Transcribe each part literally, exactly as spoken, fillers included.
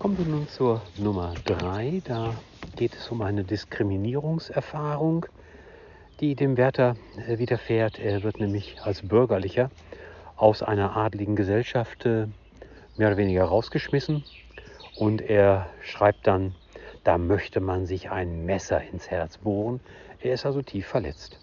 Kommen wir nun zur Nummer drei. Da geht es um eine Diskriminierungserfahrung, die dem Wärter äh, widerfährt. Er wird nämlich als Bürgerlicher aus einer adligen Gesellschaft äh, mehr oder weniger rausgeschmissen. Und er schreibt dann, da möchte man sich ein Messer ins Herz bohren. Er ist also tief verletzt.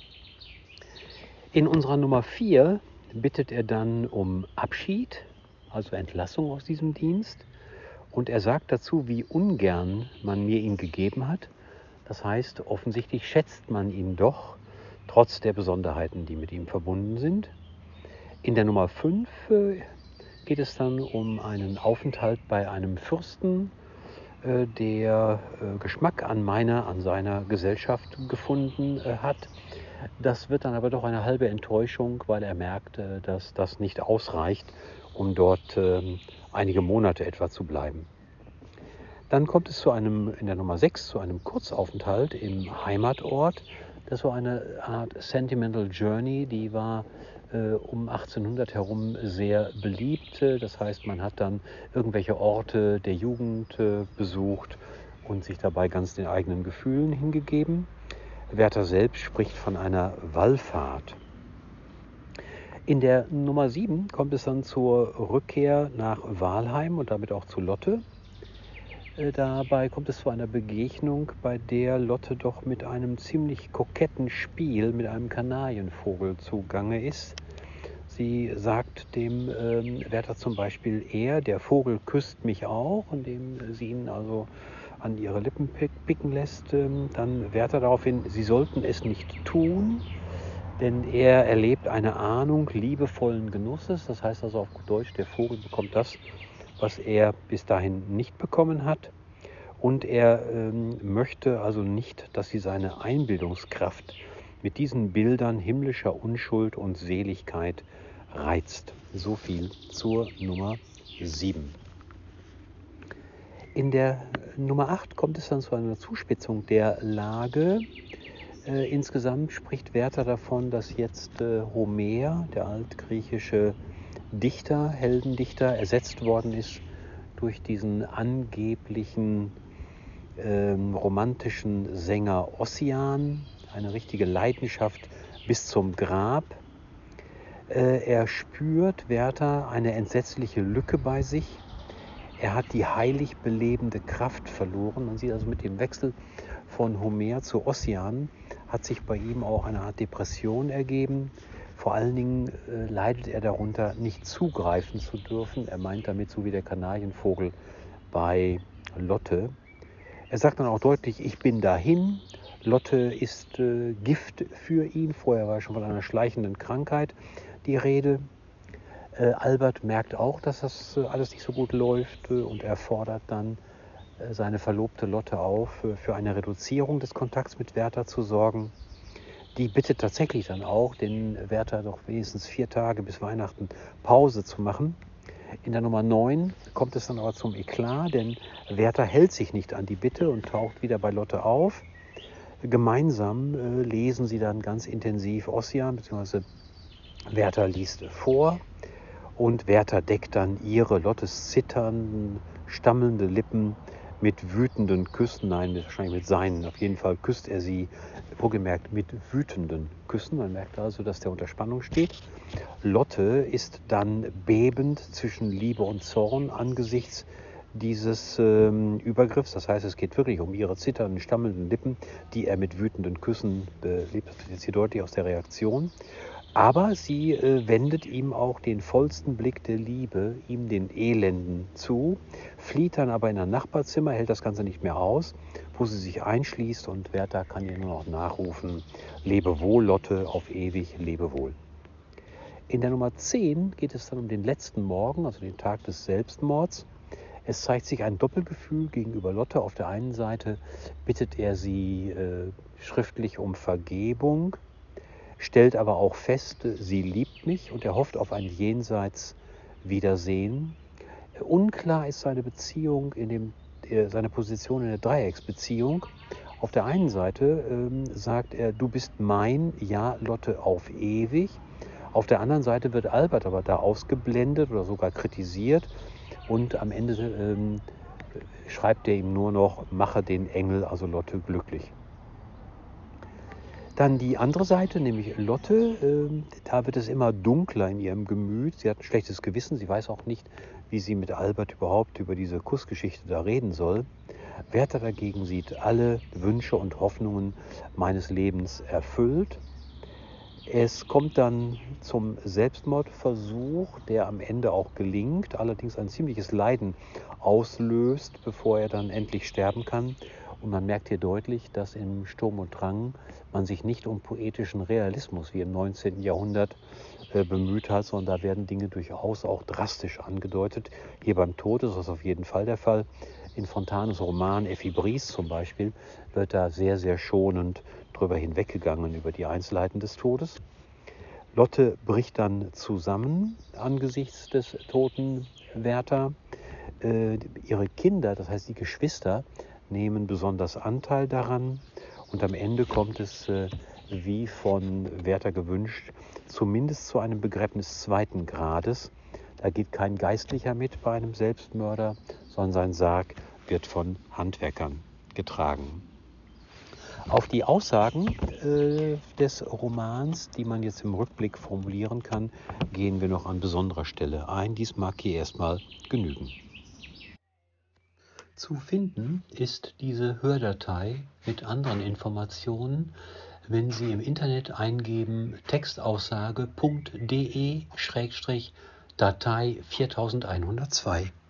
In unserer Nummer vier bittet er dann um Abschied, also Entlassung aus diesem Dienst. Und er sagt dazu, wie ungern man mir ihn gegeben hat. Das heißt, offensichtlich schätzt man ihn doch, trotz der Besonderheiten, die mit ihm verbunden sind. In der Nummer fünf äh, geht es dann um einen Aufenthalt bei einem Fürsten, äh, der äh, Geschmack an meiner, an seiner Gesellschaft gefunden äh, hat. Das wird dann aber doch eine halbe Enttäuschung, weil er merkt, äh, dass das nicht ausreicht, um dort äh, einige Monate etwa zu bleiben. Dann kommt es zu einem, in der Nummer sechs, zu einem Kurzaufenthalt im Heimatort. Das war eine Art Sentimental Journey, die war äh, um achtzehnhundert herum sehr beliebt. Das heißt, man hat dann irgendwelche Orte der Jugend äh, besucht und sich dabei ganz den eigenen Gefühlen hingegeben. Werther selbst spricht von einer Wallfahrt. In der Nummer sieben kommt es dann zur Rückkehr nach Walheim und damit auch zu Lotte. Dabei kommt es zu einer Begegnung, bei der Lotte doch mit einem ziemlich koketten Spiel mit einem Kanarienvogel zugange ist. Sie sagt dem ähm, Werther zum Beispiel, er, der Vogel küsst mich auch, indem sie ihn also an ihre Lippen picken lässt. Ähm, dann Werther daraufhin, sie sollten es nicht tun, denn er erlebt eine Ahnung liebevollen Genusses. Das heißt also auf gut Deutsch, der Vogel bekommt das, was er bis dahin nicht bekommen hat. Und er ähm, möchte also nicht, dass sie seine Einbildungskraft mit diesen Bildern himmlischer Unschuld und Seligkeit reizt. So viel zur Nummer sieben. In der Nummer acht kommt es dann zu einer Zuspitzung der Lage. Äh, insgesamt spricht Werther davon, dass jetzt äh, Homer, der altgriechische Dichter, Heldendichter, ersetzt worden ist durch diesen angeblichen ähm, romantischen Sänger Ossian, eine richtige Leidenschaft bis zum Grab. Äh, er spürt, Werther, eine entsetzliche Lücke bei sich. Er hat die heilig belebende Kraft verloren. Man sieht also mit dem Wechsel von Homer zu Ossian hat sich bei ihm auch eine Art Depression ergeben. Vor allen Dingen äh, leidet er darunter, nicht zugreifen zu dürfen. Er meint damit so wie der Kanarienvogel bei Lotte. Er sagt dann auch deutlich, ich bin dahin. Lotte ist äh, Gift für ihn. Vorher war schon von einer schleichenden Krankheit die Rede. Äh, Albert merkt auch, dass das äh, alles nicht so gut läuft äh, und er fordert dann äh, seine Verlobte Lotte auf, äh, für eine Reduzierung des Kontakts mit Werther zu sorgen. Die bittet tatsächlich dann auch, den Werther doch wenigstens vier Tage bis Weihnachten Pause zu machen. In der Nummer neun kommt es dann aber zum Eklat, denn Werther hält sich nicht an die Bitte und taucht wieder bei Lotte auf. Gemeinsam äh, lesen sie dann ganz intensiv Ossian, beziehungsweise Werther liest vor und Werther deckt dann ihre, Lottes zitternde, stammelnde Lippen mit wütenden Küssen, nein, wahrscheinlich mit seinen, auf jeden Fall küsst er sie, wohlgemerkt mit wütenden Küssen. Man merkt also, dass der unter Spannung steht. Lotte ist dann bebend zwischen Liebe und Zorn angesichts dieses ähm, Übergriffs. Das heißt, es geht wirklich um ihre zitternden, stammelnden Lippen, die er mit wütenden Küssen belebt. Das wird jetzt hier deutlich aus der Reaktion. Aber sie äh, wendet ihm auch den vollsten Blick der Liebe, ihm den Elenden zu, flieht dann aber in ein Nachbarzimmer, hält das Ganze nicht mehr aus, wo sie sich einschließt und Werther kann ihr nur noch nachrufen, lebe wohl, Lotte, auf ewig, lebe wohl. In der Nummer zehn geht es dann um den letzten Morgen, also den Tag des Selbstmords. Es zeigt sich ein Doppelgefühl gegenüber Lotte. Auf der einen Seite bittet er sie äh, schriftlich um Vergebung, stellt aber auch fest, sie liebt mich und er hofft auf ein jenseits Wiedersehen. Unklar ist seine Beziehung, in dem, äh, seine Position in der Dreiecksbeziehung. Auf der einen Seite ähm, sagt er, du bist mein, ja Lotte, auf ewig. Auf der anderen Seite wird Albert aber da ausgeblendet oder sogar kritisiert und am Ende ähm, schreibt er ihm nur noch, mache den Engel, also Lotte, glücklich. Dann die andere Seite, nämlich Lotte, äh, da wird es immer dunkler in ihrem Gemüt. Sie hat ein schlechtes Gewissen, sie weiß auch nicht, wie sie mit Albert überhaupt über diese Kussgeschichte da reden soll. Werther dagegen sieht alle Wünsche und Hoffnungen meines Lebens erfüllt. Es kommt dann zum Selbstmordversuch, der am Ende auch gelingt, allerdings ein ziemliches Leiden auslöst, bevor er dann endlich sterben kann. Und man merkt hier deutlich, dass im Sturm und Drang man sich nicht um poetischen Realismus wie im neunzehnten Jahrhundert äh, bemüht hat, sondern da werden Dinge durchaus auch drastisch angedeutet. Hier beim Tod ist das auf jeden Fall der Fall. In Fontanes Roman Effi Briest zum Beispiel wird da sehr, sehr schonend drüber hinweggegangen über die Einzelheiten des Todes. Lotte bricht dann zusammen angesichts des toten Werther. Äh, ihre Kinder, das heißt die Geschwister, nehmen besonders Anteil daran. Und am Ende kommt es, äh, wie von Werther gewünscht, zumindest zu einem Begräbnis zweiten Grades. Da geht kein Geistlicher mit bei einem Selbstmörder, sondern sein Sarg wird von Handwerkern getragen. Auf die Aussagen äh, des Romans, die man jetzt im Rückblick formulieren kann, gehen wir noch an besonderer Stelle ein. Dies mag hier erstmal genügen. Zu finden ist diese Hördatei mit anderen Informationen, wenn Sie im Internet eingeben textaussage punkt de Datei viertausendeinhundertzwei.